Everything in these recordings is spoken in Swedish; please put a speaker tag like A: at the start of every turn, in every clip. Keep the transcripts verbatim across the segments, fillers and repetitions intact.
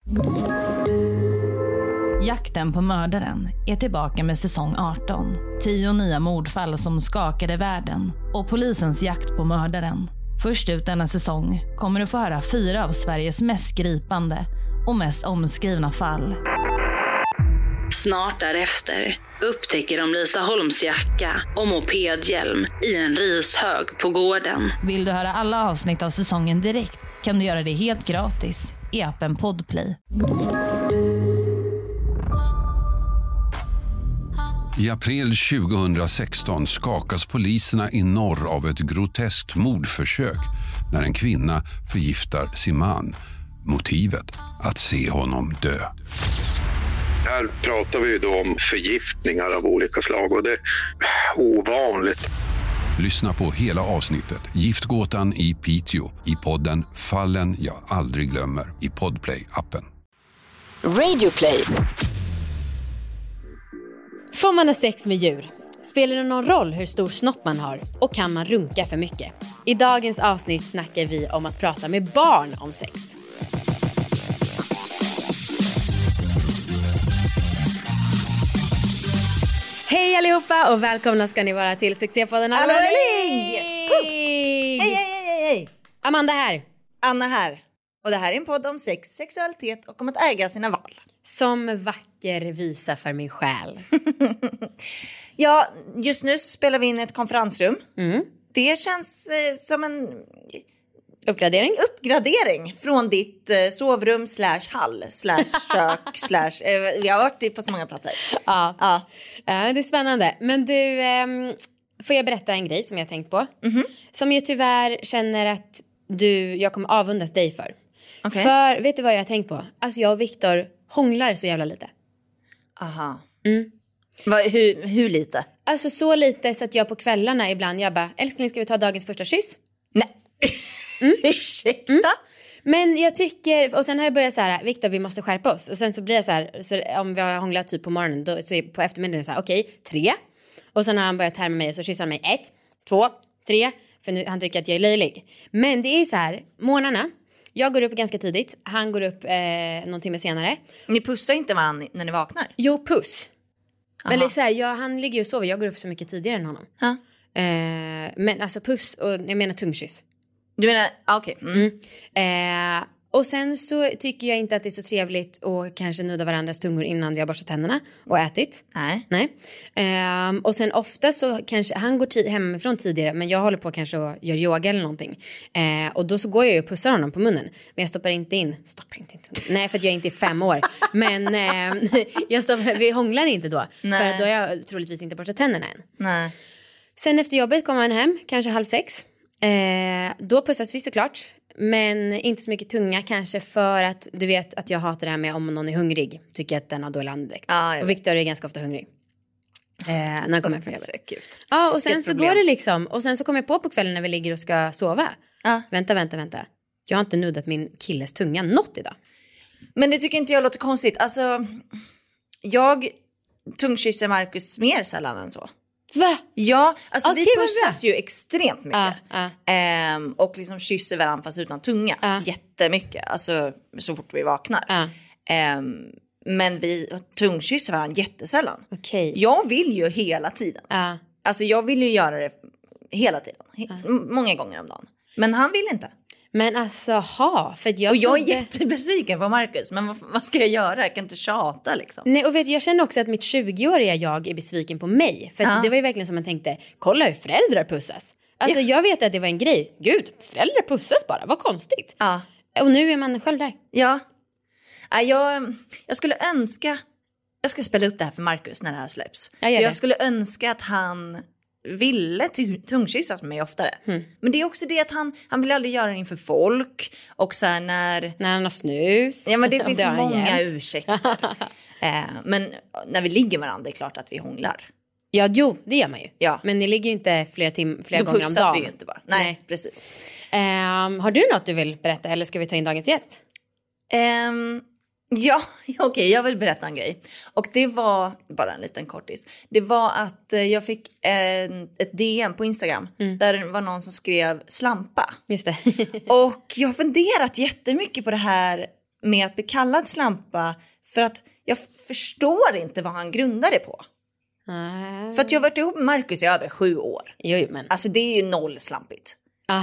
A: Jakten på mördaren är tillbaka med säsong arton. Tio nya mordfall som skakade världen och polisens jakt på mördaren. Först ut denna säsong kommer du få höra fyra av Sveriges mest gripande och mest omskrivna fall. Snart därefter upptäcker de Lisa Holms jacka och mopedhjälm i en rishög på gården. Vill du höra alla avsnitt av säsongen direkt kan du göra det helt gratis i appen Podplay.
B: I april tjugohundrasexton skakas poliserna i norr av ett groteskt mordförsök när en kvinna förgiftar sin man. Motivet att se honom dö.
C: Här pratar vi ju då om förgiftningar av olika slag och det är ovanligt.
B: Lyssna på hela avsnittet Giftgåtan i Piteå i podden Fallen jag aldrig glömmer i Podplay-appen.
D: Radioplay.
E: Får man ha sex med djur? Spelar det någon roll hur stor snopp man har? Och kan man runka för mycket? I dagens avsnitt snackar vi om att prata med barn om sex. Hej allihopa och välkomna ska ni vara till succépodden Hallå Ligg!
F: Hej, hej, hej, hej!
E: Amanda här.
F: Anna här. Och det här är en podd om sex, sexualitet och om att äga sina val.
E: Som vacker visa för min själ.
F: Ja, just nu så spelar vi in ett konferensrum.
E: Mm.
F: Det känns eh, som en
E: uppgradering.
F: Uppgradering från ditt eh, sovrum slash hall slash kök slash... Eh, jag har varit på så många platser.
E: Ja,
F: ja.
E: ja det är spännande. Men du, eh, får jag berätta en grej som jag har tänkt på? Mm-hmm. Som jag tyvärr känner att du, jag kommer avundas dig för. Okay. För vet du vad jag har tänkt på? Alltså jag och Viktor hånglar så jävla lite.
F: Aha.
E: Mm.
F: Va, hur, hur lite?
E: Alltså så lite så att jag på kvällarna ibland jag bara, älskling ska vi ta dagens första kyss?
F: Nej. Mm. Ursäkta? Mm.
E: Men jag tycker, och sen har jag börjat så här, Viktor vi måste skärpa oss. Och sen så blir jag så här, så om vi har hånglat typ på morgonen, då, så är på eftermiddagen så här, okej, okay, tre. Och sen har han börjat härma mig och så kysser han mig, ett, två, tre. För nu, han tycker att jag är löjlig. Men det är ju så här, morgnarna. Jag går upp ganska tidigt. Han går upp eh, någon timme senare.
F: Ni pussar inte varandra när ni vaknar?
E: Jo, puss. Aha. Eller så här, jag, han ligger och sover. Jag går upp så mycket tidigare än honom.
F: Ha?
E: Eh, men alltså puss och jag menar tungkyss.
F: Du menar, okej. Okay. Mm.
E: Mm. Eh, och sen så tycker jag inte att det är så trevligt att kanske nudda varandras tungor innan vi har borstat tänderna och ätit.
F: Nej.
E: Nej. Eh, och sen ofta så kanske, han går tid, hemifrån tidigare men jag håller på kanske och gör yoga eller någonting. Eh, och då så går jag ju och pussar honom på munnen. Men jag stoppar inte in, stoppar inte in. Nej, för att jag är inte är fem år. Men eh, jag stoppar, vi hånglar inte då. Nej. För då har jag troligtvis inte borstat tänderna än.
F: Nej.
E: Sen efter jobbet kommer han hem, kanske halv sex. Eh, då pussas vi såklart. Men inte så mycket tunga kanske för att du vet att jag hatar det här med om någon är hungrig. Tycker jag att den har dålig andedräkt.
F: Ah,
E: och Viktor är ganska ofta hungrig. Eh, när han kommer från jobbet.
F: Ja,
E: ah, och sen så går det liksom. Och sen så kommer jag på på kvällen när vi ligger och ska sova. Ah. Vänta, vänta, vänta. Jag har inte nuddat min killes tunga något idag.
F: Men det tycker inte jag låter konstigt. Alltså, jag tungkysser Marcus mer sällan än så.
E: Va?
F: Ja, alltså
E: okay,
F: vi pussas ju extremt mycket.
E: Ah, ah.
F: Ehm, och liksom kysser varandra fast utan tunga. Ah. Jättemycket, alltså så fort vi vaknar.
E: Ah.
F: Ehm, men vi tungkysser varandra jättesällan.
E: Okay.
F: Jag vill ju hela tiden.
E: Ah.
F: Alltså jag vill ju göra det hela tiden. Ah. Många gånger om dagen. Men han vill inte.
E: Men alltså, ha. För jag
F: och jag
E: trodde...
F: är jättebesviken på Marcus. Men vad, vad ska jag göra? Jag kan inte tjata liksom.
E: Nej, och vet, jag känner också att mitt tjugoåriga jag är besviken på mig. För att det var ju verkligen som man tänkte, kolla hur föräldrar pussas. Alltså ja. Jag vet att det var en grej. Gud, föräldrar pussas bara, vad konstigt.
F: Ja.
E: Och nu är man själv där.
F: Ja. Ja jag, jag skulle önska, jag ska spela upp det här för Marcus när det här släpps. Jag, jag skulle önska att han ville tungkyssas med mig oftare. Mm. Men det är också det att han, han vill aldrig göra det inför folk. Och så här när...
E: När han har snus.
F: Ja, men det finns det många ursäkter. eh, men när vi ligger med varandra är det klart att vi hånglar.
E: Ja, jo, det gör man ju.
F: Ja.
E: Men ni ligger ju inte flera, tim- flera
F: Då
E: gånger om dagen.
F: Då pussas vi ju inte bara. Nej, Nej. precis.
E: Um, har du något du vill berätta eller ska vi ta in dagens gäst?
F: Um, ja, okej, okay, jag vill berätta en grej. Och det var, bara en liten kortis. Det var att eh, jag fick en, ett D M på Instagram. Mm. Där det var någon som skrev slampa.
E: Just det.
F: Och jag har funderat jättemycket på det här med att bli kallad slampa för att jag förstår inte vad han grundar det på. Mm. För att jag har varit ihop med Marcus i över sju år.
E: Jo, men.
F: Alltså det är ju noll slampigt.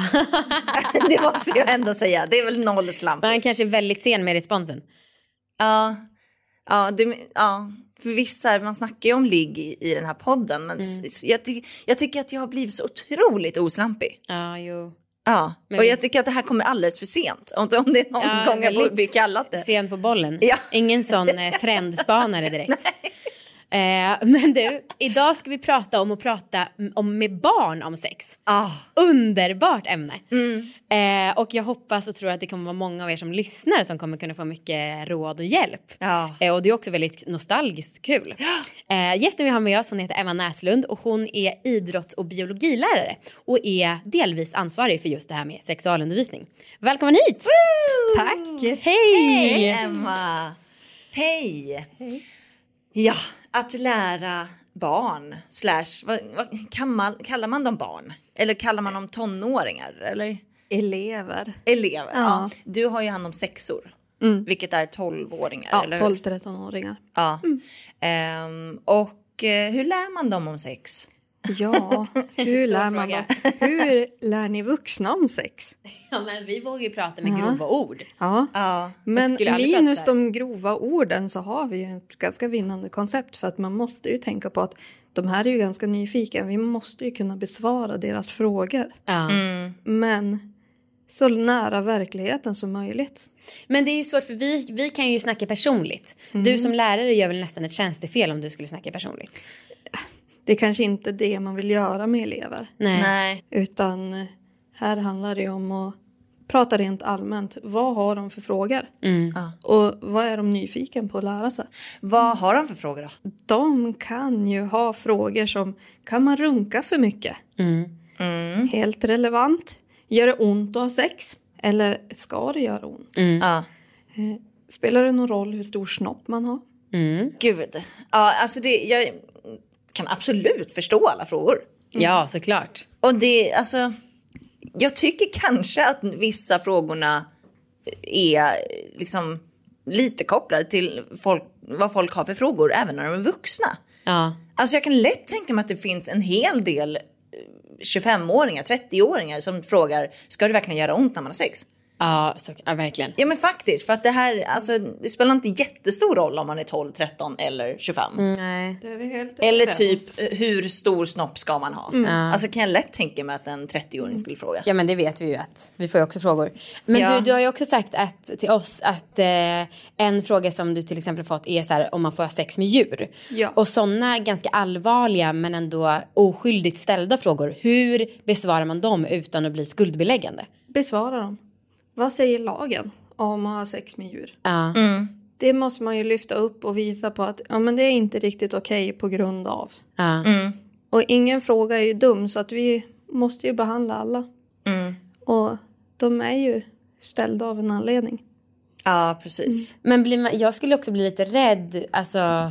F: Det måste jag ändå säga. Det är väl noll slampigt.
E: Men han kanske är väldigt sen med responsen.
F: Ja, ja, det, ja. För vissa, man snackar ju om ligg i, i den här podden. Men mm. jag, ty- jag tycker att jag har blivit så otroligt oslampig.
E: Ja, jo.
F: Ja, men och jag tycker att det här kommer alldeles för sent. Om, om det är någon ja, gång jag blir kallat det.
E: Sen på bollen.
F: Ja.
E: Ingen sån eh, trendspanare direkt. Eh, men du, idag ska vi prata om att prata om med barn om sex.
F: Ah.
E: Underbart ämne.
F: Mm.
E: Eh, och jag hoppas och tror att det kommer vara många av er som lyssnar som kommer kunna få mycket råd och hjälp.
F: Ja.
E: Eh, och det är också väldigt nostalgiskt kul. Eh, gästen vi har med oss, hon heter Emma Näslund och hon är idrotts- och biologilärare och är delvis ansvarig för just det här med sexualundervisning. Välkommen hit!
F: Woo!
E: Tack! Hej!
F: Hej Emma! Hej! Hej! Ja, att lära barn slash, vad, vad kan man, kallar man dem barn? Eller kallar man dem tonåringar? Eller?
G: Elever.
F: Elever, ja.
G: ja.
F: Du har ju hand om sexor,
G: mm.
F: vilket är tolvåringar,
G: ja,
F: eller hur?
G: tolv-tretton-åringar.
F: Ja, mm. um, och uh, hur lär man dem om sex?
G: Ja, hur lär man dem? Hur lär ni vuxna om sex?
E: Ja, men vi vågar ju prata med ja. grova ord.
G: Ja,
F: ja.
G: Men minus de grova orden så har vi ju ett ganska vinnande koncept. För att man måste ju tänka på att de här är ju ganska nyfikna. Vi måste ju kunna besvara deras frågor.
E: Ja.
F: Mm.
G: Men så nära verkligheten som möjligt.
E: Men det är ju svårt för vi, vi kan ju snacka personligt. Mm. Du som lärare gör väl nästan ett tjänstefel om du skulle snacka personligt.
G: Det är kanske inte det man vill göra med elever.
E: Nej.
F: Nej.
G: Utan här handlar det om att prata rent allmänt. Vad har de för frågor?
E: Mm.
F: Ja.
G: Och vad är de nyfiken på att lära sig?
F: Vad har de för frågor då?
G: De kan ju ha frågor som, kan man runka för mycket?
E: Mm.
F: Mm.
G: Helt relevant. Gör det ont att ha sex? Eller ska det göra ont?
E: Mm.
F: Ja.
G: Spelar det någon roll hur stor snopp man har?
F: Mm. Gud. Ja, alltså det, jag kan absolut förstå alla frågor.
E: Mm. Ja, såklart.
F: Och det, alltså, jag tycker kanske att vissa frågorna är liksom lite kopplade till folk, vad folk har för frågor även när de är vuxna.
E: Ja.
F: Alltså jag kan lätt tänka mig att det finns en hel del tjugofemåringar, trettioåringar som frågar, ska det verkligen göra ont när man har sex?
E: Ja, så, ja, verkligen.
F: Ja, men faktiskt, för att det här, alltså, det spelar inte jättestor roll om man är tolv, tretton eller tjugofem.
E: Mm, nej.
G: Det är vi helt
F: eller
G: överens.
F: typ, hur stor snopp ska man ha?
E: Mm.
F: Alltså kan jag lätt tänka mig att en trettioåring skulle fråga.
E: Ja, men det vet vi ju att vi får ju också frågor. Men
F: ja.
E: du, du har ju också sagt att, till oss att eh, en fråga som du till exempel fått är så här, om man får ha sex med djur.
G: Ja.
E: Och sådana ganska allvarliga men ändå oskyldigt ställda frågor. Hur besvarar man dem utan att bli skuldbeläggande?
G: Besvara dem. Vad säger lagen om att ha sex med djur?
E: Ja.
F: Mm.
G: Det måste man ju lyfta upp och visa på att ja, men det är inte riktigt okej på grund av.
E: Ja.
F: Mm.
G: Och ingen fråga är ju dum så att vi måste ju behandla alla.
F: Mm.
G: Och de är ju ställda av en anledning.
F: Ja, precis.
E: Mm. Men blir man, jag skulle också bli lite rädd, alltså,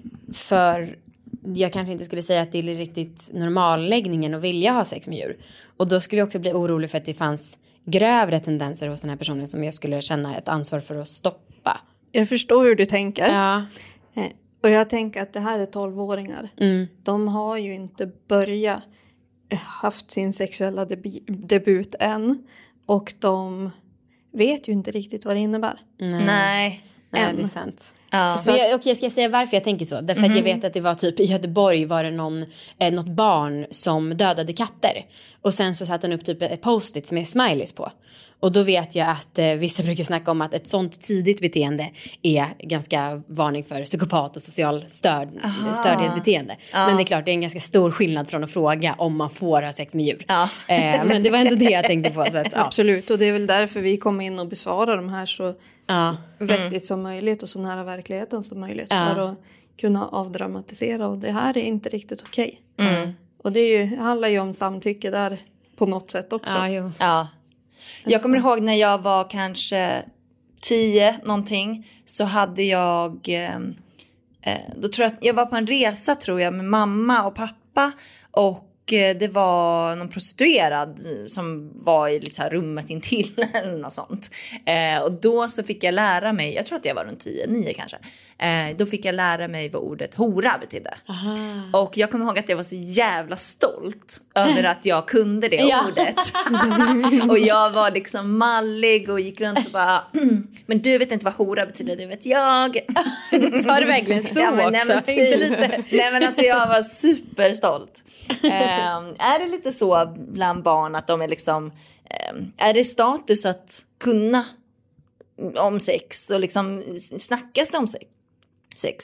E: för jag kanske inte skulle säga att det är riktigt normalläggningen att vilja ha sex med djur. Och då skulle jag också bli orolig för att det fanns grövre tendenser hos den här personen som jag skulle känna ett ansvar för att stoppa.
G: Jag förstår hur du tänker.
E: Ja.
G: Eh, och jag tänker att det här är tolvåringar.
E: Mm.
G: De har ju inte börjat eh, haft sin sexuella debi- debut än. Och de vet ju inte riktigt vad det innebär.
E: Nej.
F: Nej.
E: Nej, det är sant.
F: Ja.
E: Så jag, okay, jag ska säga varför jag tänker så. Därför mm. att jag vet att det var typ i Göteborg var det någon, eh, något barn som dödade katter. Och sen så satte han upp typ ett post-it med smileys på. Och då vet jag att eh, vissa brukar snacka om att ett sånt tidigt beteende är ganska varning för psykopat och social störd, stördhetsbeteende. Ja. Men det är klart, det är en ganska stor skillnad från att fråga om man får ha sex med djur.
F: Ja.
E: Eh, men det var ändå det jag tänkte på. Så att, ja.
G: Absolut, och det är väl därför vi kommer in och besvarar de här så
E: ja.
G: vettigt
F: mm.
G: som möjligt och så nära verkligheten som möjligt.
E: Ja.
G: För att kunna avdramatisera, och det här är inte riktigt okej.
F: Mm.
G: Och det, är ju, det handlar ju om samtycke där på något sätt också.
E: Ja, jo.
F: Ja. Jag kommer ihåg när jag var kanske tio någonting, så hade jag eh, då tror jag att jag var på en resa tror jag med mamma och pappa, och det var någon prostituerad som var i lite så här rummet intill eller något sånt. Eh, och då så fick jag lära mig, jag tror att jag var runt tio, nio kanske. Eh, då fick jag lära mig vad ordet hora betydde. Aha. Och jag kommer ihåg att jag var så jävla stolt över att jag kunde det ja. ordet. Och jag var liksom mallig och gick runt och bara, men du vet inte vad hora betyder, det vet jag.
E: Du sa det verkligen så ja, men, också. Nej men, typ. Inte lite.
F: Nej men alltså jag var superstolt. Um, är det lite så bland barn att de är liksom um, är det status att kunna om sex och liksom snackas det om sex? sex?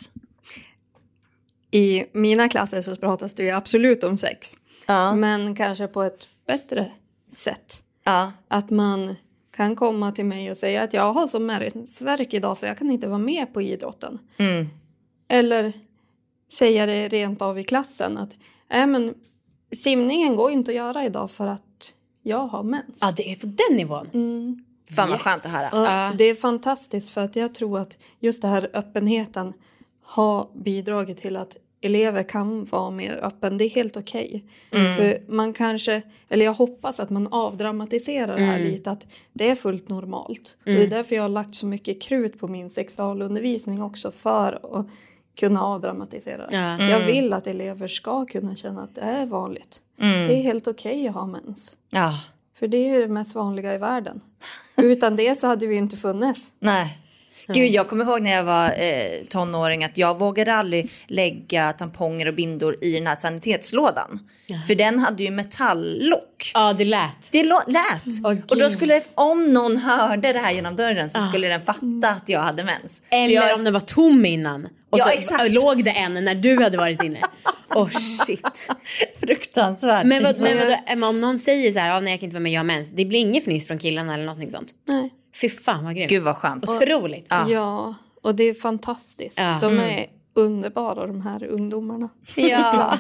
G: I mina klasser så pratas det ju absolut om sex. Ja. Men kanske på ett bättre sätt. Ja. Att man kan komma till mig och säga att jag har så märgsvärk idag så jag kan inte vara med på idrotten. Mm. Eller säga det rent av i klassen att äh, men simningen går inte att göra idag för att jag har mens.
E: Ja, det är på den nivån.
G: Mm.
F: Fan vad yes. skönt att höra.
G: Ja, det är fantastiskt för att jag tror att just det här öppenheten har bidragit till att elever kan vara mer öppen. Det är helt okej. Okay. Mm. För man kanske, eller jag hoppas att man avdramatiserar det här mm. lite. Att det är fullt normalt. Mm. Och det är därför jag har lagt så mycket krut på min sexualundervisning också. För att kunna avdramatisera det. Mm. Jag vill att elever ska kunna känna att det är vanligt. Mm. Det är helt okej okay att ha mens.
F: Ja.
G: För det är ju det mest vanliga i världen. Utan det så hade vi inte funnits.
F: Nej. Gud, jag kommer ihåg när jag var eh, tonåring att jag vågade aldrig lägga tamponger och bindor i den här sanitetslådan. Ja. För den hade ju metalllock.
E: Ja, det lät.
F: Det lo- lät. Oh, och då skulle, om någon hörde det här genom dörren så ah. skulle den fatta att jag hade mens.
E: Eller jag... om den var tom innan. Och
F: ja,
E: så
F: exakt.
E: Låg det en när du hade varit inne. Åh, oh, shit.
F: Fruktansvärt.
E: Men, vad, men vad, om någon säger så här, ah, nej jag kan inte vara med, jag har mens. Det blir inget fniss från killarna eller något sånt.
G: Nej.
E: Fy fan vad grymt.
F: Gud vad skönt.
E: Otroligt.
G: Ja. ja, och det är fantastiskt. Ja. De är mm. underbara de här ungdomarna.
E: Ja.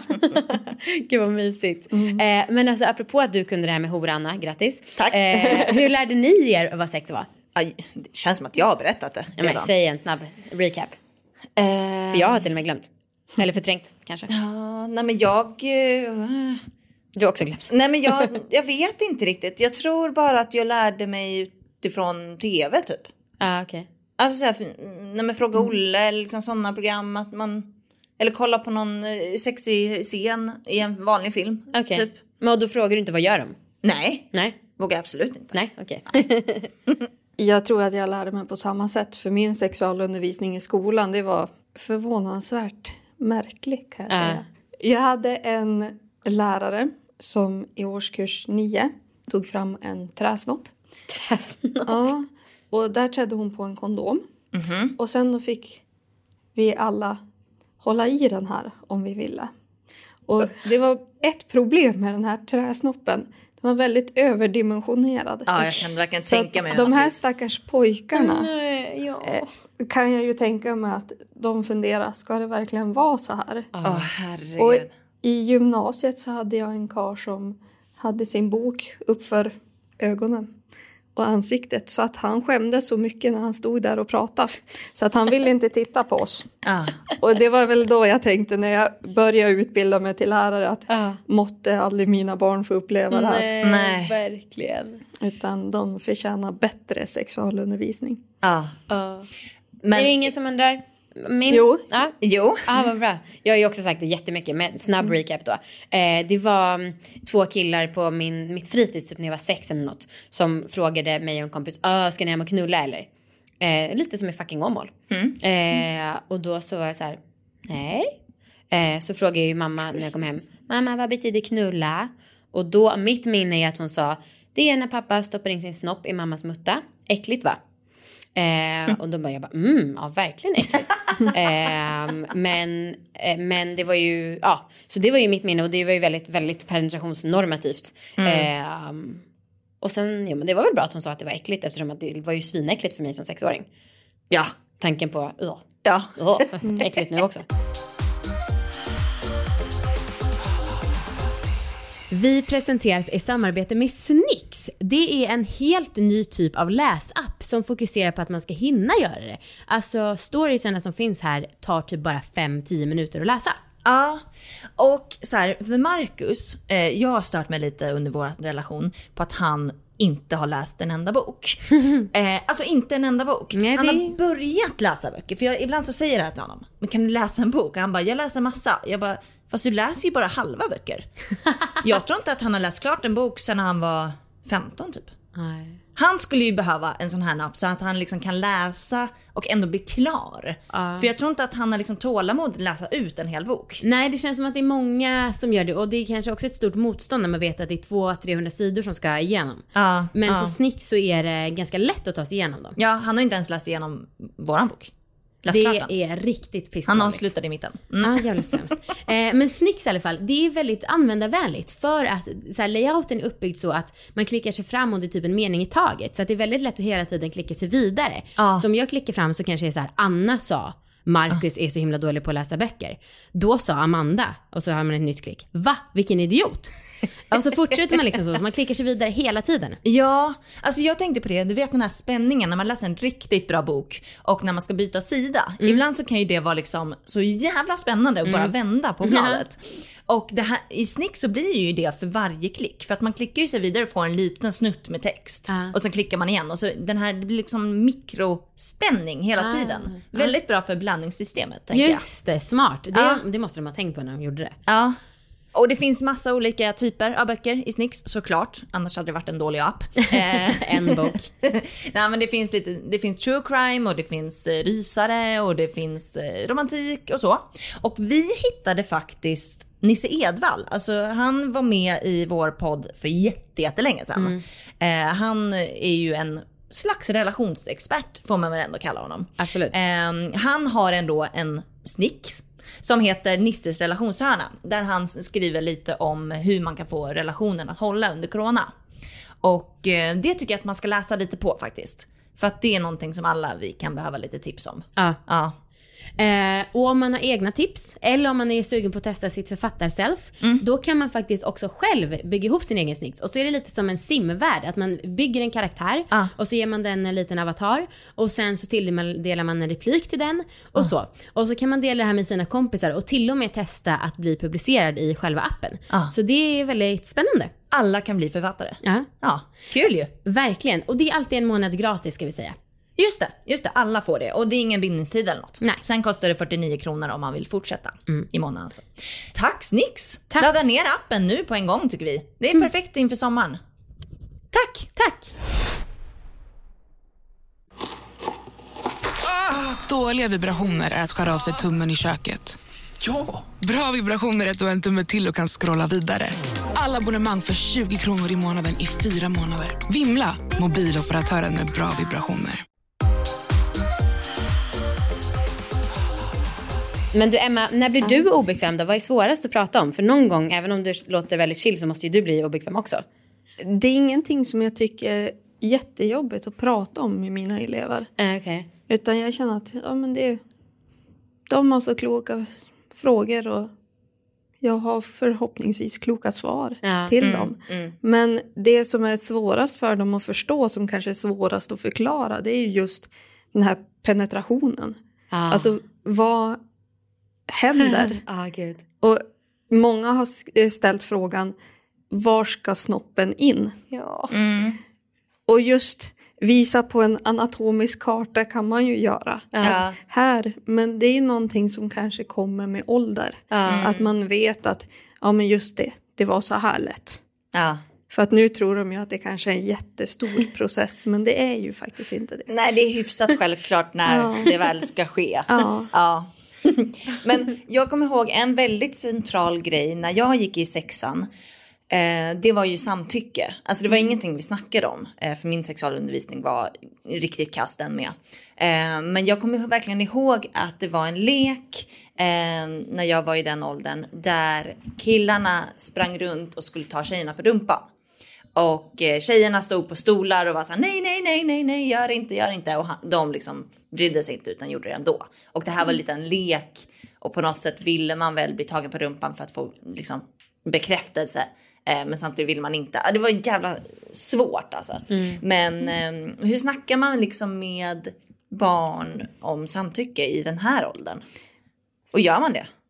E: Gud vad mysigt. Mm. Eh, men alltså apropå att du kunde det här med horanna, grattis.
F: Tack.
E: Eh, hur lärde ni er vad sex var?
F: Aj, det känns som att jag har berättat det.
E: Ja, men, säg en snabb recap.
F: Eh...
E: För jag har till och med glömt. Eller förträngt kanske.
F: Ja, nej men jag... Uh...
E: Du har också glömt.
F: Nej men jag, jag vet inte riktigt. Jag tror bara att jag lärde mig utifrån tv typ.
E: Ja, ah, okej. Okay.
F: Alltså såhär, när man frågar Olle eller liksom sådana program att man... Eller kolla på någon sexig scen i en vanlig film.
E: Okej. Okay.
F: Typ.
E: Men då frågar du inte vad gör de?
F: Nej.
E: Nej.
F: Vågar absolut inte.
E: Nej, okej. Okay.
G: Jag tror att jag lärde mig på samma sätt. För min sexualundervisning i skolan, det var förvånansvärt märklig kan jag säga. Uh. Jag hade en lärare som i årskurs nio tog fram en träsnopp.
E: Träsnopp?
G: Ja, och där trädde hon på en kondom. Mm-hmm. Och sen då fick vi alla hålla i den här om vi ville. Och det var ett problem med den här träsnoppen. Den var väldigt överdimensionerad.
F: Ja, jag kan verkligen tänka mig.
G: De här stackars pojkarna
E: Nej, ja.
G: kan jag ju tänka mig att de funderar, ska det verkligen vara så här?
F: Åh, oh, herregud.
G: Och i gymnasiet så hade jag en karl som hade sin bok uppför ögonen och ansiktet. Så att han skämde så mycket när han stod där och pratade. Så att han ville inte titta på oss.
F: Ah.
G: Och det var väl då jag tänkte när jag började utbilda mig till lärare att
E: ah.
G: måtte aldrig mina barn få uppleva det här.
E: Nej, Nej. verkligen.
G: Utan de förtjänar bättre sexualundervisning.
F: Ja.
E: Ah. Men är det ingen som undrar? Min...
G: Jo.
E: Ja,
F: jo.
E: Ah, vad bra. Jag har ju också sagt det jättemycket, men snabb mm. recap då. Eh, det var um, två killar på min, mitt fritids, typ när jag var sex eller något, som frågade mig och en kompis, ah, ska ni hem och knulla eller? Eh, lite som i fucking Åmål. Mm. Eh, och då så var jag så här, nej. Eh, så frågade jag ju mamma när jag kom hem, mamma vad betyder knulla? Och då, mitt minne är att hon sa, det är när pappa stoppar in sin snopp i mammas mutta. Äckligt va? Eh, och då bara jag bara, mm, ja verkligen äckligt. eh, men, eh, men det var ju, ja, så det var ju mitt minne och det var ju väldigt, väldigt penetrationsnormativt. Mm. Eh, och sen, ja men det var väl bra att hon sa att det var äckligt eftersom att det var ju svinäckligt för mig som sexåring.
F: Ja.
E: Tanken på, uh,
F: ja,
E: uh, äckligt nu också. Vi presenteras i samarbete med Snix. Det är en helt ny typ av läsapp som fokuserar på att man ska hinna göra det. Alltså storiesarna som finns här tar typ bara fem till tio minuter att läsa.
F: Ja, och så här, för Marcus, eh, jag har stört mig lite under vår relation på att han inte har läst en enda bok. eh, alltså inte en enda bok. Nej, han det... har börjat läsa böcker. För jag, ibland så säger jag till honom, men kan du läsa en bok? Och han bara, jag läser massa. Jag bara, fast du läser ju bara halva böcker. Jag tror inte att han har läst klart en bok sedan han var femton typ. Nej. Han skulle ju behöva en sån här napp så att han liksom kan läsa och ändå bli klar. Uh. För jag tror inte att han har liksom tålamod att läsa ut en hel bok.
E: Nej, det känns som att det är många som gör det. Och det är kanske också ett stort motstånd när man vet att det är tvåhundra till trehundra sidor som ska igenom. Uh. Men uh. på snick så är det ganska lätt att ta sig igenom dem.
F: Ja, han har inte ens läst igenom våran bok.
E: Det är riktigt pissdåligt.
F: Han avslutade i mitten.
E: Mm. Ja, jävligt sämst. Eh, men Snicks i alla fall, det är väldigt användarvänligt för att så här, layouten är uppbyggd så att man klickar sig fram under typ en mening i taget. Så att det är väldigt lätt att hela tiden klicka sig vidare. Ah. Så om jag klickar fram så kanske det är så här, Anna sa Marcus ah. är så himla dålig på att läsa böcker. Då sa Amanda, och så har man ett nytt klick. Va? Vilken idiot! Och så fortsätter man liksom så, så man klickar sig vidare hela tiden.
F: Ja, alltså jag tänkte på det. Du vet den här spänningen när man läser en riktigt bra bok och när man ska byta sida. Mm. Ibland så kan ju det vara liksom så jävla spännande att mm. bara vända på bladet. Mm. Och det här, i Snick så blir ju det för varje klick. För att man klickar ju sig vidare och får en liten snutt med text. Uh. Och så klickar man igen. Och så den här, det blir liksom mikrospänning hela uh. tiden. Uh. Väldigt bra för blandningssystemet, tänker jag.
E: Just det, smart. Det, uh. det måste de ha tänkt på när de gjorde det.
F: Ja. Uh. Och det finns massa olika typer av böcker i Snicks, såklart. Annars hade det varit en dålig app.
E: En bok.
F: Nej, men det finns lite, det finns true crime och det finns rysare och det finns romantik och så. Och vi hittade faktiskt Nisse Edvall. Alltså han var med i vår podd för jätte, jättelänge sedan. Mm. Eh, han är ju en slags relationsexpert, får man väl ändå kalla honom.
E: Absolut.
F: Eh, han har ändå en snick som heter Nisses relationshörna, där han skriver lite om hur man kan få relationen att hålla under corona. Och eh, det tycker jag att man ska läsa lite på faktiskt. För att det är någonting som alla vi kan behöva lite tips om.
E: Ja.
F: Ja.
E: Eh, och om man har egna tips eller om man är sugen på att testa sitt författarself, mm. då kan man faktiskt också själv bygga ihop sin egen snicks. Och så är det lite som en simvärld, att man bygger en karaktär ah. och så ger man den en liten avatar och sen så tilldelar man en replik till den och ah. så. Och så kan man dela det här med sina kompisar och till och med testa att bli publicerad i själva appen. Ah. Så det är väldigt spännande.
F: Alla kan bli författare.
E: Ja.
F: Ja, kul ju.
E: Verkligen. Och det är alltid en månad gratis, ska vi säga.
F: Just det, just det, alla får det. Och det är ingen bindningstid eller något.
E: Nej.
F: Sen kostar det fyrtionio kronor om man vill fortsätta mm. i månaden alltså. Tack Snicks.
E: Tack.
F: Ladda ner appen nu på en gång tycker vi. Det är mm. perfekt inför sommaren. Tack.
E: Tack.
H: Ah, dåliga vibrationer är att skära av sig tummen i köket.
B: Ja!
H: Bra vibrationer är att du har en tumme till och kan scrolla vidare. Alla abonnemang för tjugo kronor i månaden i fyra månader. Vimla, mobiloperatören med bra vibrationer.
E: Men du Emma, när blir du obekväm då? Vad är svårast att prata om? För någon gång, även om du låter väldigt chill, så måste ju du bli obekväm också.
G: Det är ingenting som jag tycker är jättejobbigt att prata om med mina elever.
E: Äh, okay.
G: Utan jag känner att ja, men det är, de har så kloka frågor och jag har förhoppningsvis kloka svar ja. till mm, dem. Mm. Men det som är svårast för dem att förstå, som kanske är svårast att förklara, det är ju just den här penetrationen. Ah. Alltså, vad händer?
E: ah, Gud.
G: Och många har ställt frågan, var ska snoppen in?
E: Ja.
G: Mm. Och just visa på en anatomisk karta kan man ju göra
E: ja.
G: här. Men det är någonting som kanske kommer med ålder.
E: Mm.
G: Att man vet att ja, men just det, det var så här lätt.
F: Ja.
G: För att nu tror de ju att det kanske är en jättestor process. Men det är ju faktiskt inte det.
F: Nej, det är hyfsat självklart när ja. det väl ska ske.
G: Ja.
F: Ja. Men jag kommer ihåg en väldigt central grej när jag gick i sexan. Eh, det var ju samtycke. Alltså det var mm. ingenting vi snackade om. Eh, för min sexualundervisning var riktigt kast den med. Eh, men jag kommer verkligen ihåg att det var en lek eh, när jag var i den åldern. Där killarna sprang runt och skulle ta tjejerna på rumpan. Och eh, tjejerna stod på stolar och var så här, nej, nej, nej, nej, nej, gör inte, gör inte. Och han, de liksom brydde sig inte utan gjorde det ändå. Och det här var lite en lek. Och på något sätt ville man väl bli tagen på rumpan för att få liksom bekräftelse. Eh, men samtidigt vill man inte. Det var jävla svårt alltså.
E: Mm.
F: Men eh, hur snackar man liksom med barn om samtycke i den här åldern? Och gör man det?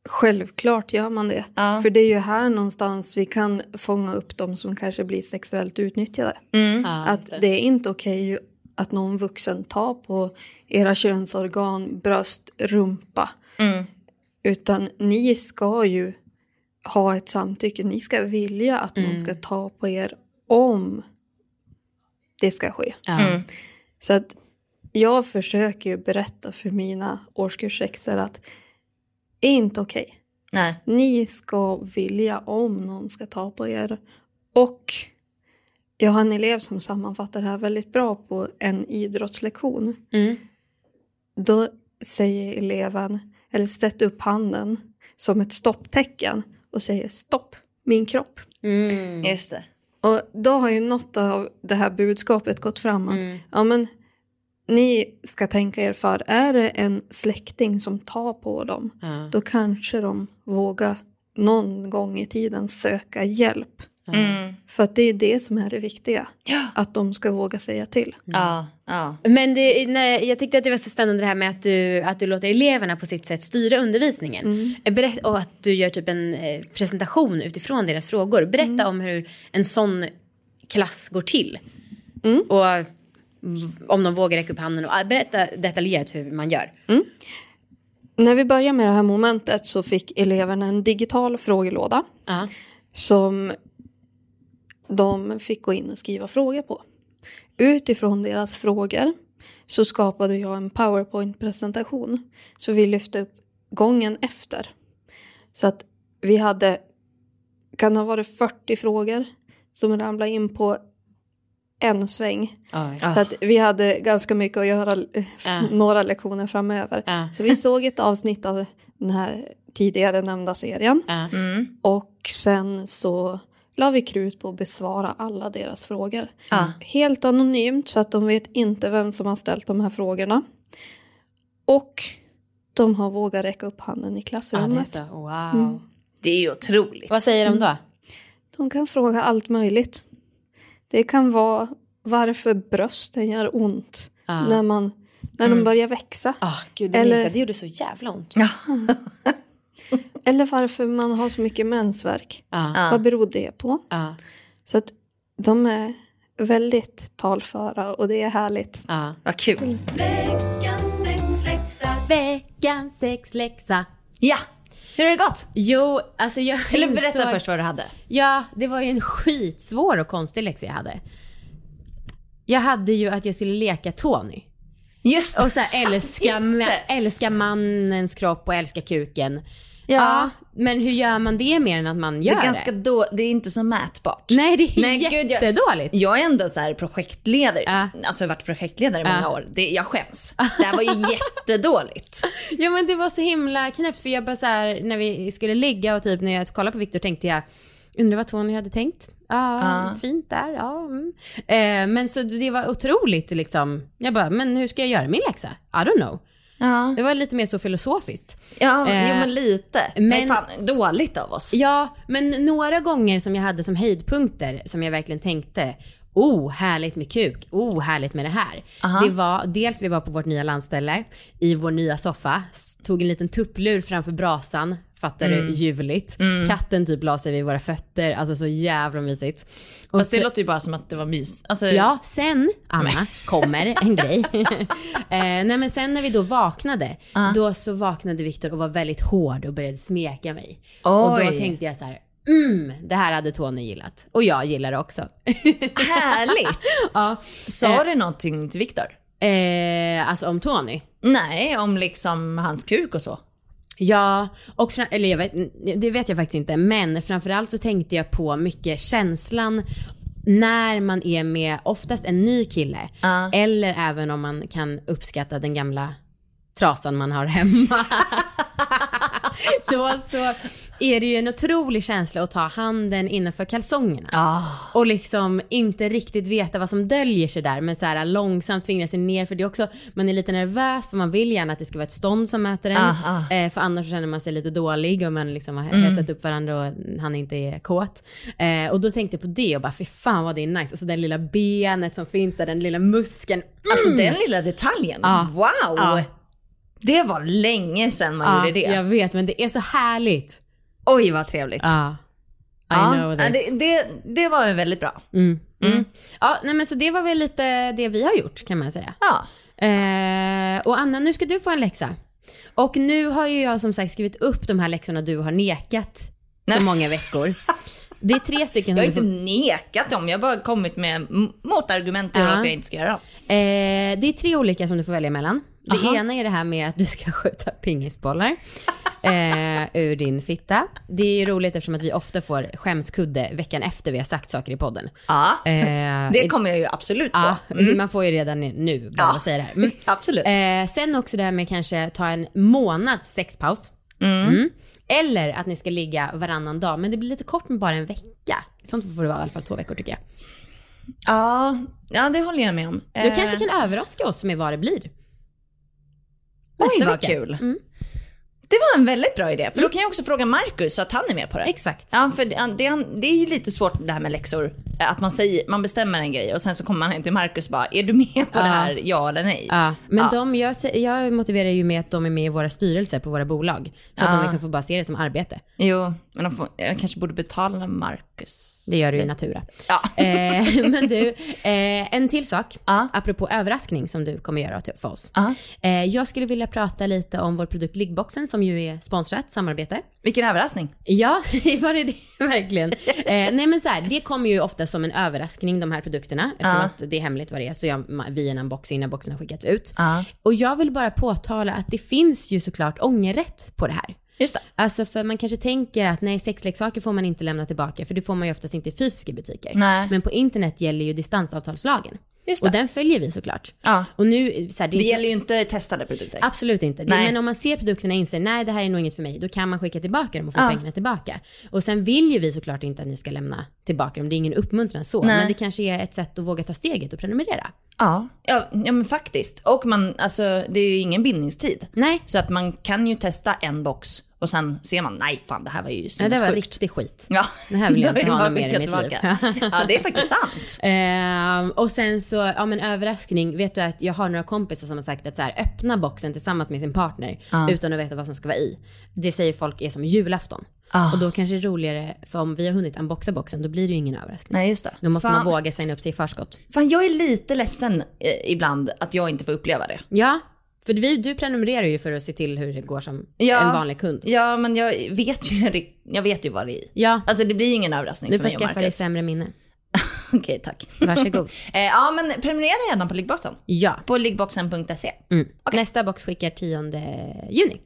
G: Självklart gör man det.
F: Ja.
G: För det är ju här någonstans vi kan fånga upp de som kanske blir sexuellt utnyttjade.
F: Mm.
E: Ja,
G: att det. det är inte okej att någon vuxen tar på era könsorgan, bröst, rumpa.
F: Mm.
G: Utan ni ska ju ha ett samtycke. Ni ska vilja att
E: Mm.
G: någon ska ta på er om det ska ske.
E: Ja.
F: Mm.
G: Så att jag försöker ju berätta för mina årskurssexer att det är inte okej.
F: Nej.
G: Ni ska vilja om någon ska ta på er. Och jag har en elev som sammanfattar det här väldigt bra på en idrottslektion.
E: Mm.
G: Då säger eleven, eller sätter upp handen som ett stopptecken och säger stopp, min kropp.
E: Mm.
F: Just det.
G: Och då har ju något av det här budskapet gått fram att
E: Mm.
G: ja, men ni ska tänka er för, är det en släkting som tar på dem,
E: Ja.
G: då kanske de vågar någon gång i tiden söka hjälp.
F: Mm.
G: För att det är det som är det viktiga.
F: Ja.
G: Att de ska våga säga till.
F: Ja, ja.
E: Men det, när, jag tyckte att det var så spännande det här med att du, att du låter eleverna på sitt sätt styra undervisningen.
G: Mm.
E: Berätt, och att du gör typ en eh, presentation utifrån deras frågor. Berätta
G: Mm.
E: om hur en sån klass går till.
G: Mm.
E: Och v- om de vågar räcka upp handen. Och, ah, berätta detaljerat hur man gör.
G: När vi börjar med det här momentet så fick eleverna en digital frågelåda.
E: Ja.
G: Som de fick gå in och skriva frågor på. Utifrån deras frågor så skapade jag en PowerPoint-presentation. Så vi lyfte upp gången efter. Så att vi hade, kan det ha varit fyrtio frågor som ramlade in på en sväng.
E: Oj.
G: Så att vi hade ganska mycket att göra eh,
E: Ja.
G: några lektioner framöver.
E: Ja.
G: Så vi såg ett avsnitt av den här tidigare nämnda serien.
E: Ja.
F: Mm.
G: Och sen så la vi krut på att besvara alla deras frågor.
F: Ja.
G: Helt anonymt så att de vet inte vem som har ställt de här frågorna. Och de har vågat räcka upp handen i
E: Ja, det är
G: klassrummet.
E: så. Wow.
G: Mm.
F: Det är ju otroligt.
E: Vad säger de då?
G: De kan fråga allt möjligt. Det kan vara varför brösten gör ont
E: Ja.
G: när, man, när de börjar växa.
E: Ah, gud, det,
G: Eller-
E: minns jag. Det gjorde så jävla ont.
F: Ja.
G: Eller varför man har så mycket mensvärk.
E: Ja.
F: Ja.
G: Vad beror det på?
E: Ja.
G: Så att de är väldigt talföra och det är härligt.
E: Ja.
F: Vad kul.
E: Veckans sexläxa.
F: Ja, hur har det gått?
E: Jo, alltså jag
F: Eller berätta
E: insåg-
F: först vad du hade.
E: Ja, det var ju en skitsvår och konstig läxa jag hade. Jag hade ju att jag skulle leka Tony.
F: Just
E: Och så här, älska,
F: Just det.
E: ma- älska mannens kropp och älska kuken.
F: Ja.
E: Ja, men hur gör man det mer än att man
F: Det
E: gör
F: är
E: det?
F: ganska då, det är inte så mätbart.
E: Nej, det är
F: Nej, gud, jag-
E: jättedåligt.
F: Jag är ändå så här projektledare.
E: Ja.
F: Alltså jag har varit projektledare i
E: Ja.
F: många år. Det, jag skäms. Det här var ju jättedåligt.
E: Ja, men det var så himla knäppt för jag bara så här, när vi skulle ligga och typ när jag kollade på Victor tänkte jag, undrar vad Tony hade tänkt. Ja,
F: Ja.
E: fint där. Ja. Mm. Eh, men så det var otroligt liksom. Jag bara, men hur ska jag göra min läxa? I don't know.
F: Ja,
E: Det var lite mer så filosofiskt.
F: ja
E: Eh,
F: jo, men lite.
E: men-
F: Men fan, dåligt av oss.
E: Ja, men några gånger som jag hade som höjdpunkter som jag verkligen tänkte, oh, härligt med kuk, oh, härligt med det här.
F: Aha.
E: Det var, dels vi var på vårt nya landställe i vår nya soffa, s- tog en liten tupplur framför brasan, fattar du, ljuvligt. Katten typ la sig vid våra fötter, alltså så jävla mysigt. Och
F: Fast det
E: se-
F: låter ju bara som att det var mys. Alltså,
E: Ja, sen, Anna, kommer en grej. eh, nej men sen när vi då vaknade,
F: Ja.
E: då så vaknade Victor och var väldigt hård och började smeka mig. Och då
F: Oj.
E: tänkte jag så här, mm, det här hade Tony gillat. Och jag gillar det också.
F: Härligt.
E: ja.
F: Sa du någonting till Victor?
E: Eh, alltså om Tony.
F: Nej, om liksom hans kuk och så.
E: Ja, och fra- eller jag vet, det vet jag faktiskt inte, men framförallt så tänkte jag på mycket känslan när man är med oftast en ny kille,
F: Ja.
E: eller även om man kan uppskatta den gamla trasan man har hemma. Då så är det ju en otrolig känsla att ta handen innanför kalsongerna.
F: Ja.
E: Och liksom inte riktigt veta vad som döljer sig där, men så här långsamt fingra sig ner, för det är också, man är lite nervös för man vill gärna att det ska vara ett stånd som möter en.
F: Ah, ah.
E: Eh, för annars så känner man sig lite dålig och man liksom har hetsat upp varandra och han inte är kåt. Eh, och då tänkte jag på det och bara, fy fan vad det är nice. Alltså det lilla benet som finns där, den lilla muskeln.
F: Alltså den lilla detaljen.
E: Ja.
F: Wow.
E: Ja.
F: Det var länge sedan man
E: ja,
F: gjorde det.
E: Jag vet, men det är så härligt.
F: Oj, vad trevligt.
E: Ja, I
F: ja,
E: know this.
F: Det, det, det var väldigt bra.
E: Mm. Mm.
F: Mm.
E: Ja, nej, men så det var väl lite det vi har gjort, kan man säga.
F: Ja.
E: Eh, och Anna, nu ska du få en läxa. Och nu har ju jag som sagt skrivit upp de här läxorna du har nekat så många veckor. Det är tre stycken.
F: Jag har
E: som
F: inte
E: du får...
F: nekat dem, jag har bara kommit med motargument till
E: ja.
F: varför jag inte ska göra dem.
E: Eh, det är tre olika som du får välja mellan. Det
F: Aha.
E: ena är det här med att du ska skjuta pingisbollar eh, ur din fitta. Det är ju roligt eftersom att vi ofta får skämskudde veckan efter vi har sagt saker i podden.
F: Ja,
E: eh,
F: det kommer jag ju absolut få.
E: Ja,
F: mm.
E: man får ju redan nu bara
F: ja.
E: säga det här. Mm.
F: Absolut.
E: Eh, sen också det här med kanske ta en månads sexpaus.
F: Mm.
E: Mm. Eller att ni ska ligga varannan dag. Men det blir lite kort med bara en vecka. Sånt får det vara i alla fall två veckor tycker jag.
F: Ja, ja det håller jag med om.
E: Du
F: eh.
E: kanske kan överraska oss med vad det blir.
F: Oj,
E: Nästa
F: vad
E: vecka.
F: kul.
E: Mm.
F: Det var en väldigt bra idé. För då kan jag också fråga Marcus så att han är med på det.
E: Exakt.
F: Ja, för det, det, det är ju lite svårt det här med läxor. Att man säger, man bestämmer en grej och sen så kommer man hem till Marcus och bara, är du med på
E: Ja.
F: det här, ja eller nej?
E: Ja, men
F: Ja.
E: de, jag, jag motiverar ju med att de är med i våra styrelser på våra bolag. Så att
F: Ja.
E: de liksom får bara se det som arbete.
F: Jo, men de får, jag kanske borde betala Marcus.
E: Det gör du i Natura.
F: Ja.
E: Eh, men du, eh, en till sak.
F: Ja.
E: Apropå överraskning som du kommer göra till- för oss.
F: Ja.
E: Eh, jag skulle vilja prata lite om vår produkt Liggboxen som ju är sponsrat samarbete.
F: Vilken överraskning.
E: Ja, var det det? Verkligen. Eh, nej men så här, det kommer ju ofta som en överraskning de här produkterna. Eftersom
F: Ja.
E: att det är hemligt vad det är. Så jag, vi en unboxing när boxen har skickats ut.
F: Ja.
E: Och jag vill bara påtala att det finns ju såklart ångerrätt på det här.
F: Just det.
E: Alltså för man kanske tänker att nej, sexleksaker får man inte lämna tillbaka. För det får man ju oftast inte i fysiska butiker.
F: Nej.
E: Men på internet gäller ju distansavtalslagen.
F: Just det.
E: Och den följer vi såklart.
F: Ja.
E: Och nu, så här, det,
F: Det
E: är
F: gäller ju inte testade produkter.
E: absolut inte. Det,
F: Nej.
E: men om man ser produkterna och inser nej, det här är nog inget för mig, då kan man skicka tillbaka dem och få
F: Ja.
E: pengarna tillbaka. Och sen vill ju vi såklart inte att ni ska lämna tillbaka dem. Det är ingen uppmuntran så.
F: Nej.
E: Men det kanske är ett sätt att våga ta steget och prenumerera.
F: Ja. Ja, ja men faktiskt. Och man, alltså, det är ju ingen bindningstid.
E: Nej.
F: Så att man kan ju testa en box och sen ser man, nej fan det här var ju
E: Ja,
F: sinnessjukt.
E: det var riktigt skit.
F: Ja.
E: Det här vill jag
F: Då är
E: inte
F: det
E: ha
F: bara
E: något mer i
F: skicka
E: mitt liv.
F: tillbaka. Ja, det är faktiskt sant.
E: Ehm, och sen så, ja men överraskning, vet du att jag har några kompisar som har sagt att så här, öppna boxen tillsammans med sin partner
F: Ja.
E: utan att veta vad som ska vara i. Det säger folk är som julafton.
F: Ah.
E: Och då kanske det är roligare, för om vi har hunnit unboxa boxen då blir det ju ingen överraskning.
F: Nej, just det.
E: Då måste
F: Fan.
E: man våga signa upp sig i förskott.
F: Fan, jag är lite ledsen eh, ibland att jag inte får uppleva det.
E: Ja, för vi, du prenumererar ju för att se till hur det går som
F: Ja.
E: en vanlig kund.
F: Ja, men jag vet ju, jag vet ju vad det är.
E: Ja,
F: Alltså det blir ingen överraskning
E: du
F: för
E: får
F: mig och
E: skaffa dig
F: Marcus.
E: sämre minne.
F: Okej, tack.
E: Varsågod.
F: eh, ja, men prenumerera gärna på Liggboxen.
E: Ja.
F: På liggboxen punkt se.
E: Mm.
F: Okej.
E: Nästa box skickar tionde juni.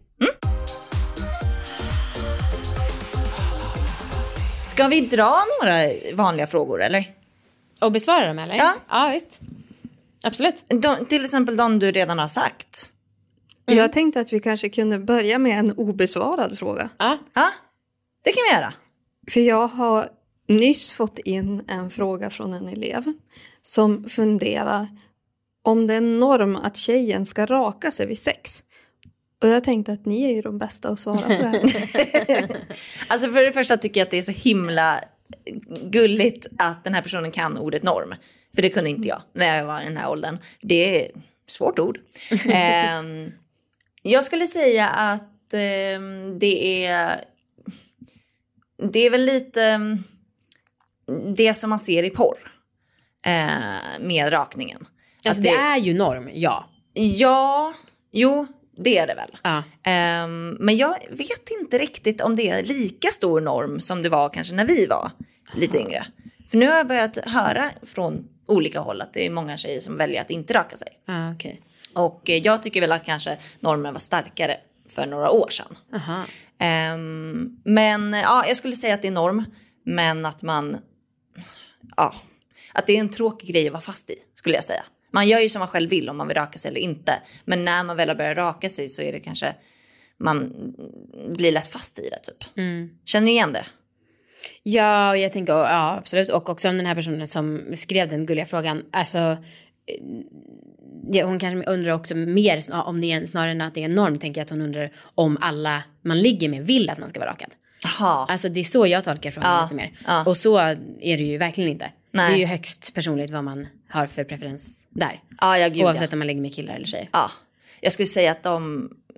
F: Ska vi dra några vanliga frågor, eller?
E: Och besvara dem eller?
F: Ja.
E: Ja, visst. Absolut.
F: De, till exempel de du redan har sagt.
G: Mm. Jag tänkte att vi kanske kunde börja med en obesvarad fråga.
E: Ja.
F: Ja, det kan vi göra.
G: För jag har nyss fått in en fråga från en elev som funderar om det är en norm att tjejen ska raka sig vid sex. Och jag tänkte att ni är ju de bästa att svara på det här.
F: Alltså för det första tycker jag att det är så himla gulligt att den här personen kan ordet norm. För det kunde inte jag när jag var i den här åldern. Det är ett svårt ord. eh, jag skulle säga att eh, det är det är väl lite det som man ser i porr eh, med rakningen.
E: Alltså
F: Att
E: det är ju norm, ja.
F: Ja, jo, det är det väl.
E: Ja.
F: Um, men jag vet inte riktigt om det är lika stor norm som det var kanske när vi var lite yngre. För nu har jag börjat höra från olika håll att det är många tjejer som väljer att inte raka sig.
E: Ah, okay.
F: Och eh, jag tycker väl att kanske normen var starkare för några år sedan.
E: Aha.
F: Um, men ja, jag skulle säga att det är norm. Men att man, ja, att det är en tråkig grej att vara fast i, skulle jag säga. Man gör ju som man själv vill om man vill raka sig eller inte. Men när man väl har börjat raka sig så är det kanske, man blir lätt fast i det typ. Mm. Känner ni igen det?
E: Ja, och jag tänker, ja absolut. Och också om den här personen som skrev den gulliga frågan. Alltså, ja, hon kanske undrar också mer om det är snarare än att det är en norm. Tänker jag att hon undrar om alla man ligger med vill att man ska vara rakad.
F: Aha.
E: Alltså det är så jag tolkar frågan
F: Ja,
E: lite mer.
F: ja.
E: Och så är det ju verkligen inte.
F: Nej.
E: Det är ju högst personligt vad man har för preferens där.
F: Ja, ja, gud,
E: oavsett
F: ja.
E: om man lägger med killar eller tjejer.
F: Ja, jag skulle säga att de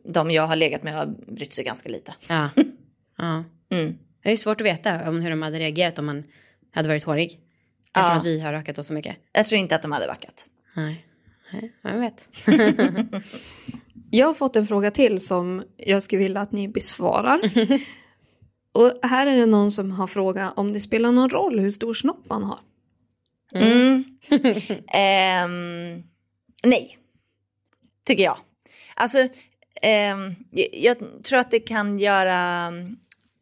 F: de jag har legat med har brytt sig ganska lite.
E: Ja, ja. Mm. Det är svårt att veta om hur de hade reagerat om man hade varit hårig. Eftersom ja. att vi har rökat oss så mycket.
F: Jag tror inte att de hade backat.
E: Nej, Nej jag vet.
G: Jag har fått en fråga till som jag skulle vilja att ni besvarar. Och här är det någon som har frågat om det spelar någon roll hur stor snopp man har.
F: Mm. um, nej, tycker jag. Alltså, um, jag, jag tror att det kan göra... Um,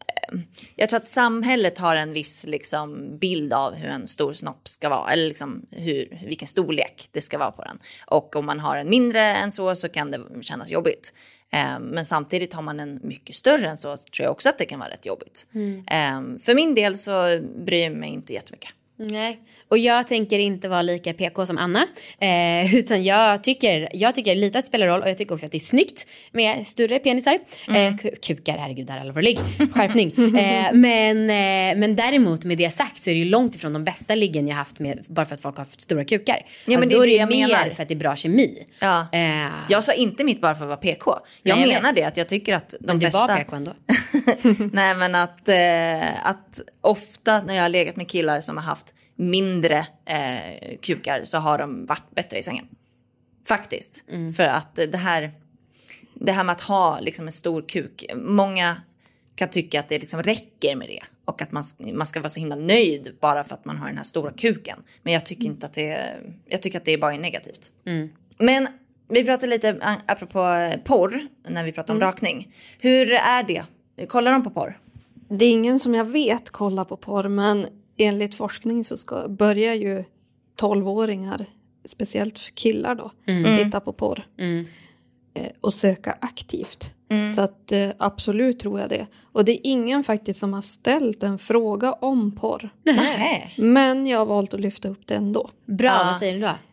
F: jag tror att samhället har en viss liksom, bild av hur en stor snopp ska vara. Eller liksom hur, vilken storlek det ska vara på den. Och om man har en mindre än så så kan det kännas jobbigt. Um, men samtidigt har man en mycket större än så, så tror jag också att det kan vara rätt jobbigt. Mm. Um, för min del så bryr jag mig inte jättemycket.
E: Nej, och jag tänker inte vara lika P K som Anna, eh, utan jag tycker, jag tycker lite att det spelar roll, och jag tycker också att det är snyggt med större penisar, mm. eh, kukar, herregud, där allvarlig skärpning, eh, men, eh, men däremot med det sagt så är det ju långt ifrån de bästa liggen jag haft med, bara för att folk har haft stora kukar. Ja,
F: alltså,
E: men det då är det, det mer menar. För att det är bra kemi.
F: Ja. Eh, jag sa inte mitt bara för att vara P K. Jag nej, menar jag det, att jag tycker att de
E: men du
F: bästa...
E: var P K ändå.
F: Nej, men att, eh, att ofta när jag har legat med killar som har haft mindre eh, kukar så har de varit bättre i sängen. Faktiskt. Mm. För att det här, det här med att ha liksom en stor kuk. Många kan tycka att det liksom räcker med det. Och att man, man ska vara så himla nöjd bara för att man har den här stora kuken. Men jag tycker inte att det, jag tycker att det är bara negativt. Mm. Men vi pratade lite apropå porr när vi pratade om mm. rakning. Hur är det? Kollar de på porr?
G: Det är ingen som jag vet kollar på porr, men enligt forskning så ska börja ju tolvåringar, speciellt killar då, mm. titta på porr. Mm. Och söka aktivt. Mm. Så att absolut tror jag det. Och det är ingen faktiskt som har ställt en fråga om porr.
F: Nej.
G: Men jag har valt att lyfta upp det ändå.
E: Bra, ja. Vad säger du då?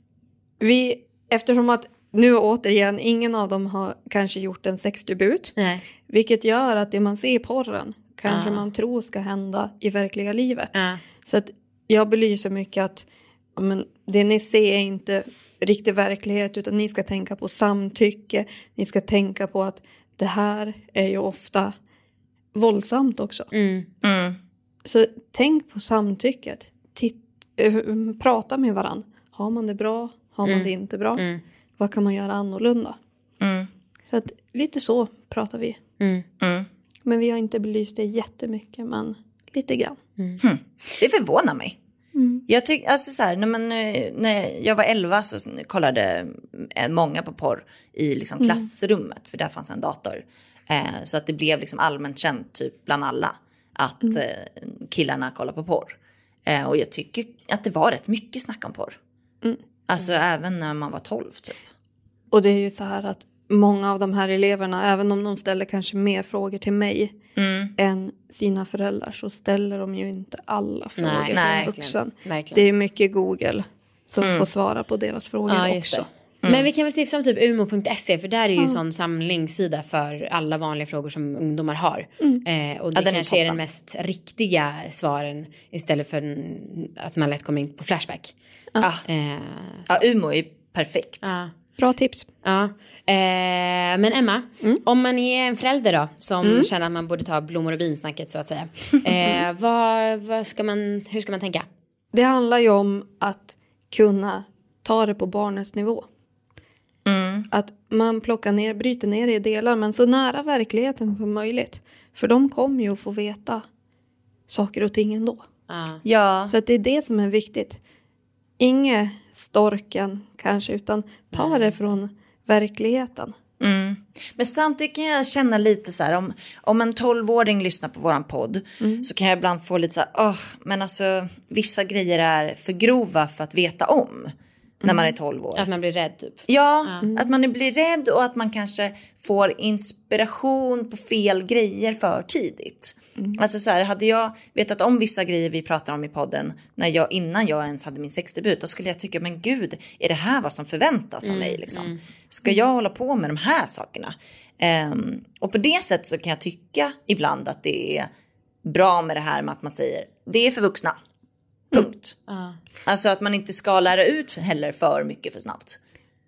G: Vi, eftersom att nu återigen, ingen av dem har kanske gjort en sexdebut. Nej. Vilket gör att det man ser i porren kanske ah. man tror ska hända i verkliga livet. Ah. Så att jag belyser mycket att men, det ni ser är inte riktig verklighet, utan ni ska tänka på samtycke. Ni ska tänka på att det här är ju ofta våldsamt också. Mm. Mm. Så tänk på samtycket. Titt, äh, prata med varandra. Har man det bra? Har man mm. det inte bra? Mm. Vad kan man göra annorlunda? Mm. Så att lite så pratar vi. Mm. Mm. Men vi har inte belyst det jättemycket, men lite grann.
F: Mm. Hmm. Det förvånar mig. Mm. Jag tycker, alltså så här, när, man, när jag var elva så kollade många på porr i liksom klassrummet. Mm. För där fanns en dator. Eh, så att det blev liksom allmänt känt typ bland alla att mm. eh, killarna kollar på porr. Eh, och jag tycker att det var rätt mycket snack om porr. Mm. Alltså mm. även när man var tolv typ.
G: Och det är ju så här att många av de här eleverna, även om de ställer kanske mer frågor till mig mm. än sina föräldrar, så ställer de ju inte alla frågor nej, till nej, en vuxen. Verkligen. Det är mycket Google som mm. får svara på deras frågor ja, också.
E: Mm. Men vi kan väl tipsa om typ umo punkt se, för där är ju en mm. sån samlingssida för alla vanliga frågor som ungdomar har. Mm. Eh, och det ja, kanske är, är den mest riktiga svaren istället för en, att man lätt kommer in på Flashback.
F: Ja, eh, ja Umo är perfekt.
E: Ja.
G: Bra tips.
E: Ja. Eh, men Emma, mm. om man är en förälder då som mm. känner att man borde ta blommor och binsnacket så att säga. Eh, vad, vad ska man, hur ska man tänka?
G: Det handlar ju om att kunna ta det på barnets nivå. Mm. Att man plockar ner, bryter ner det i delar, men så nära verkligheten som möjligt. För de kommer ju att få veta saker och ting ändå.
E: Ah.
G: Ja. Så att det är det som är viktigt. Inge storken kanske, utan ta mm. det från verkligheten.
F: Mm. Men samtidigt kan jag känna lite så här, om, om en tolvåring lyssnar på våran podd mm. så kan jag ibland få lite så här, åh, men alltså vissa grejer är för grova för att veta om. När man är tolv år.
E: Att man blir rädd typ.
F: Ja, mm. att man blir rädd och att man kanske får inspiration på fel grejer för tidigt. Mm. Alltså så här, hade jag vetat om vissa grejer vi pratar om i podden när jag, innan jag ens hade min sexdebut, då skulle jag tycka, men gud, är det här vad som förväntas av mm. mig liksom? Mm. Ska jag hålla på med de här sakerna? Um, och på det sättet så kan jag tycka ibland att det är bra med det här med att man säger, det är för vuxna. Punkt. Mm. Uh. Alltså att man inte ska lära ut heller för mycket för snabbt.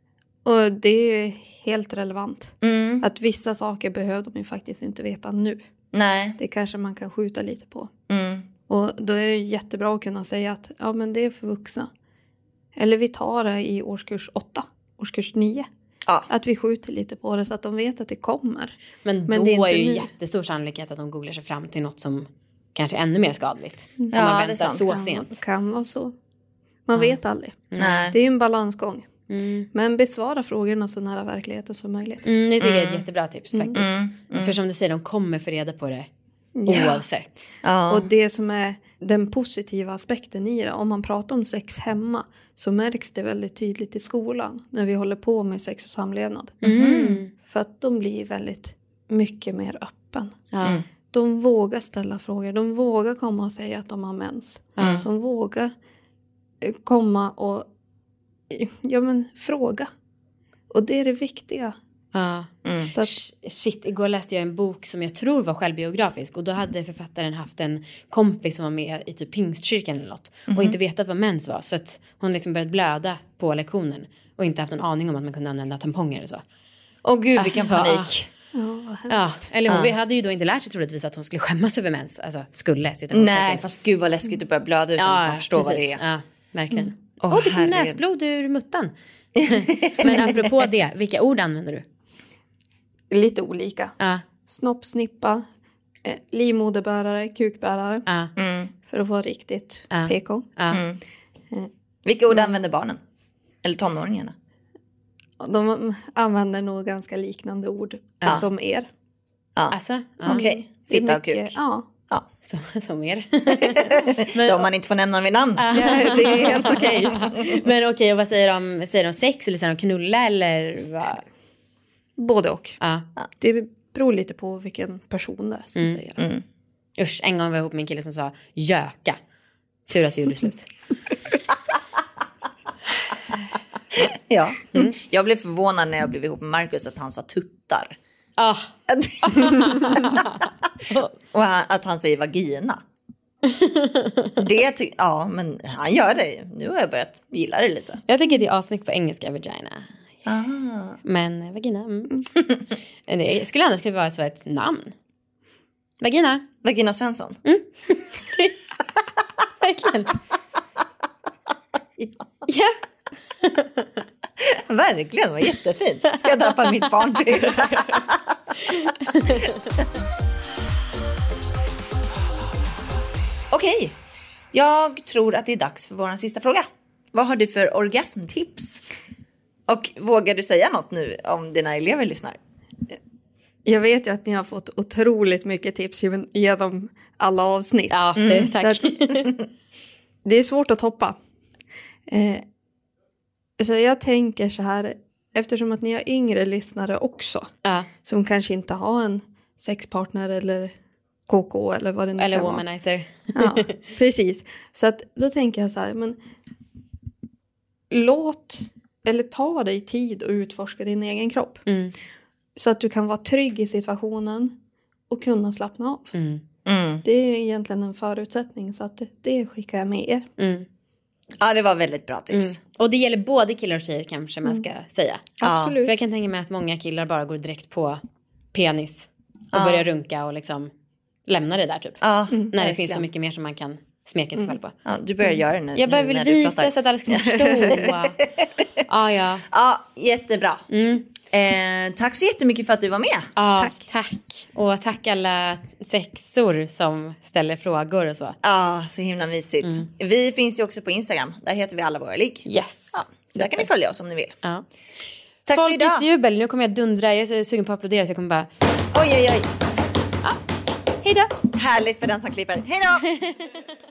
G: Och det är ju helt relevant.
F: Mm.
G: Att vissa saker behöver de ju faktiskt inte veta nu.
F: Nej.
G: Det kanske man kan skjuta lite på.
F: Mm.
G: Och då är det jättebra att kunna säga att ja, men det är för vuxna. Eller vi tar det i årskurs åtta, årskurs nio.
F: Ja.
G: Att vi skjuter lite på det så att de vet att det kommer.
E: Men då
G: Men det är, inte
E: är det ju
G: nu.
E: jättestor sannolikhet att de googlar sig fram till något som kanske är ännu mer skadligt. Om
F: Ja,
E: man
F: det är
E: väntar
F: sant.
E: så
G: Kan,
E: sent.
G: kan vara så. Man vet aldrig.
F: Nej.
G: Det är ju en balansgång.
E: Mm.
G: Men besvara frågorna så nära verkligheten som möjligt.
E: Mm, det tycker jag är ett jättebra tips faktiskt.
F: Mm. Mm.
E: För som du säger, de kommer få reda på det
G: Ja.
E: oavsett.
F: Ja.
G: Och det som är den positiva aspekten i det, om man pratar om sex hemma så märks det väldigt tydligt i skolan när vi håller på med sex och samlevnad.
E: Mm.
G: För att de blir väldigt mycket mer öppen.
E: Ja.
G: De vågar ställa frågor, de vågar komma och säga att de har mens.
E: Mm.
G: De vågar eh, komma och ja, men, fråga. Och det är det viktiga.
E: Ja.
F: Mm.
G: Så att,
E: Sh- Shit, igår läste jag en bok som jag tror var självbiografisk. Och då hade författaren haft en kompis som var med i typ pingstkyrkan eller något. Och inte vetat vad mens var. Så att hon liksom började blöda på lektionen. Och inte haft någon aning om att man kunde använda tamponger eller så.
F: Åh gud, vilken
E: Alltså,
F: panik.
G: ja, vad
E: Ja,
G: hemskt.
E: eller hon
F: Ja.
E: vi hade ju då inte lärt sig troligtvis att hon skulle skämmas över mens. Alltså skulle sitta
F: Nej, fast gud vad läskigt att börja blöda utan att man förstår vad det är.
E: Ja, verkligen.
F: Åh,
E: Åh, oh, det kom
F: herregud.
E: näsblod ur muttan. Men apropå det, vilka ord använder du?
G: Lite olika.
E: Ja,
G: Snopp, snippa, eh, livmoderbärare, kukbärare.
E: ja,
F: Mm.
G: För att vara riktigt
E: Ja.
G: P K.
E: ja.
F: Vilka ord använder barnen? Eller tonåringarna?
G: De använder nog ganska liknande ord
F: Ja.
G: som er.
F: Ja.
E: Alltså, ja.
F: Okej,
G: Det är
F: fitta och
G: mycket-
F: kuk.
G: Ja,
F: Ja.
E: Som, som er.
F: De man inte får nämna vid namn.
G: ja, det är helt okej.
E: Men okej, och vad säger de? Säger de sex eller säger de knulla eller vad?
G: Både och.
E: Ja.
G: Det beror lite på vilken person det är som säger det.
F: Mm.
E: Usch, en gång var jag ihop med en kille som sa göka. Tur att vi gjorde slut.
F: Ja. Mm. Jag blev förvånad när jag blev ihop med Marcus att han sa tuttar.
E: Ah,
F: Och han, att han säger vagina. Det ty- ja, men han gör det. Nu har jag börjat gilla det lite.
E: jag tycker det är avsnitt på engelska, vagina.
F: Ah.
E: Men vagina. Mm. Det skulle annars kunna vara ett, så ett namn. Vagina.
F: Vagina Svensson.
E: Verkligen. Ja.
F: Verkligen, var jättefint. Ska jag döpa mitt barn till? Okej, jag tror att det är dags för vår sista fråga. Vad har du för orgasmtips? Och vågar du säga något nu om dina elever lyssnar?
G: Jag vet ju att ni har fått otroligt mycket tips genom alla avsnitt.
E: Ja, det,
G: Mm,
E: tack.
G: så att det är svårt att toppa. Eh, så jag tänker så här, eftersom att ni har yngre lyssnare också,
E: Ja.
G: som kanske inte har en sexpartner eller K K eller vad det nu
E: Eller
G: kan vara.
E: womanizer.
G: Ja, precis. Så att då tänker jag så här, men låt eller ta dig tid och utforska din egen kropp.
E: Mm.
G: Så att du kan vara trygg i situationen och kunna slappna av.
E: Mm.
F: Mm.
G: Det är egentligen en förutsättning, så att det, det skickar jag med er.
E: Mm.
F: Ja, det var väldigt bra tips.
E: Mm. Och det gäller både killar och tjejer kanske man ska säga.
G: Absolut.
E: För jag kan tänka mig att många killar bara går direkt på penis. Och
F: Ja.
E: börjar runka och liksom lämna det där typ.
F: Ja,
E: När det
F: verkligen.
E: finns så mycket mer som man kan smeka sig själv på.
F: Ja, du börjar göra det nu.
E: Jag bara
F: nu
E: vill
F: när du
E: visa
F: pratar.
E: så att alla ska förstå. Ja, ja.
F: Ja, jättebra.
E: Mm.
F: Eh, tack så jättemycket för att du var med.
E: Ja, tack. tack. Och tack alla sexor som ställer frågor och så.
F: Ja, så himla mysigt. Vi finns ju också på Instagram. Där heter vi alla våra ligg.
E: Yes.
F: Ja, så där kan ni följa oss om ni vill.
E: Ja.
F: Tack för
E: Folkets
F: idag.
E: jubel. Nu kommer jag dundra. Jag är så sugen på att applådera så jag kommer bara...
F: Oj, oj, oj.
E: Hej då!
F: Härligt för den som klipper. Hej då!